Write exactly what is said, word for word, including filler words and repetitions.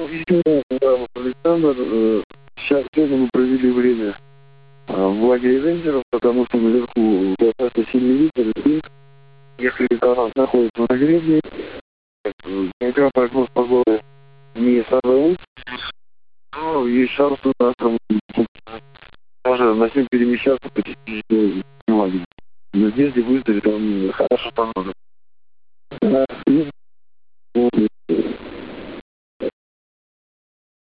еще раз, да, Александр, э, сейчас сегодня мы провели время э, в лагере рейнджеров, потому что наверху достаточно сильный ветер, и если канал находится на гребне, пока прогноз погоды не самый лучший, то есть шанс, что завтра можно начнем перемещаться по течению лагеря. В надежде выставить там хорошо погоду.